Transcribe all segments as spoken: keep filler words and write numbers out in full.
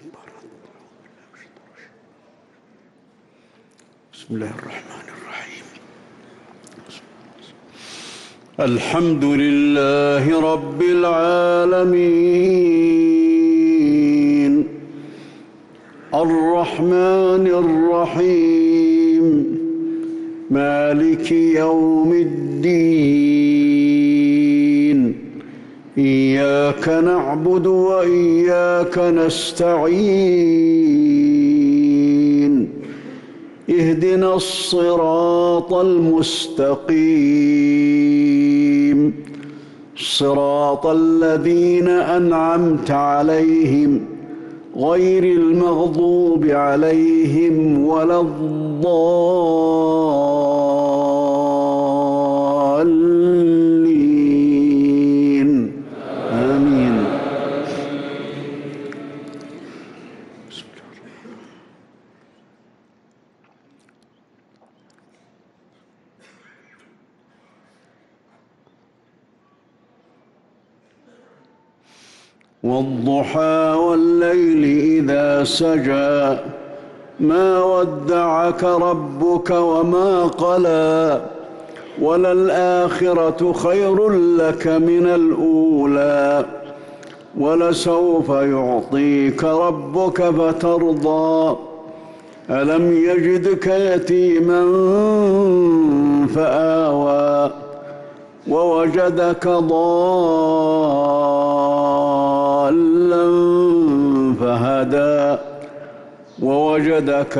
بسم الله الرحمن الرحيم. الحمد لله رب العالمين الرحمن الرحيم مالك يوم الدين إياك نعبد وإياك نستعين اهدنا الصراط المستقيم صراط الذين أنعمت عليهم غير المغضوب عليهم ولا الضالين آمين. والضحى والليل إذا سجى ما ودعك ربك وما قلى وللآخرة خير لك من الأولى ولسوف يعطيك ربك فترضى ألم يجدك يتيما فآوى ووجدك ضالا فهدى ووجدك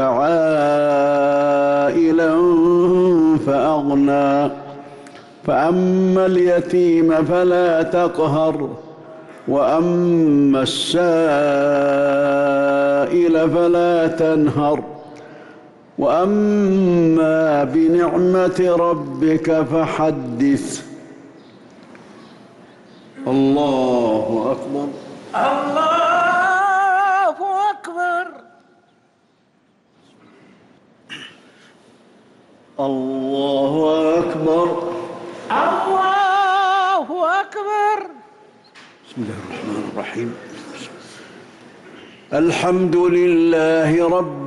عائلا فأغنى فأما اليتيم فلا تقهر وأما السائل فلا تنهر وأما بنعمة ربك فحدث. الله أكبر. الله أكبر. الله أكبر. الله أكبر. بسم الله الرحمن الرحيم. الحمد لله رب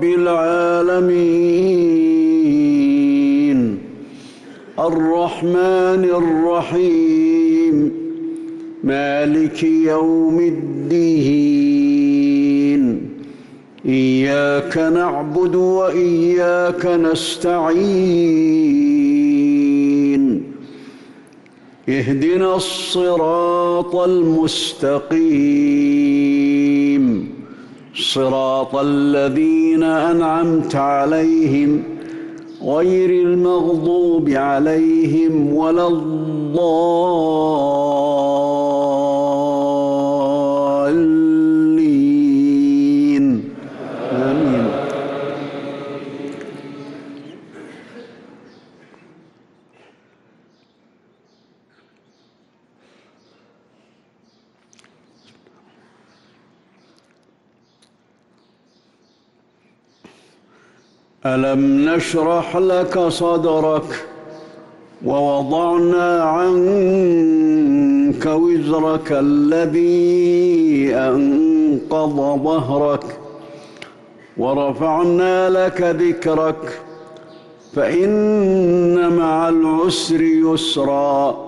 العالمين الرحمن الرحيم مالك يوم الدين إياك نعبد وإياك نستعين اهدنا الصراط المستقيم صراط الذين أنعمت عليهم غير المغضوب عليهم ولا الضالين آمين. ألم نشرح لك صدرك ووضعنا عنك وزرك الذي أنقض ظهرك ورفعنا لك ذكرك فإن مع العسر يسرا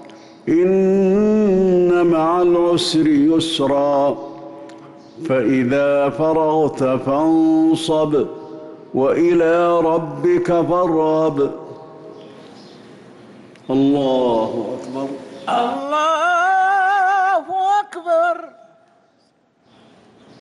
إن مع العسر يسرا فإذا فرغت فانصب وإلى ربك فارغب. الله أكبر. الله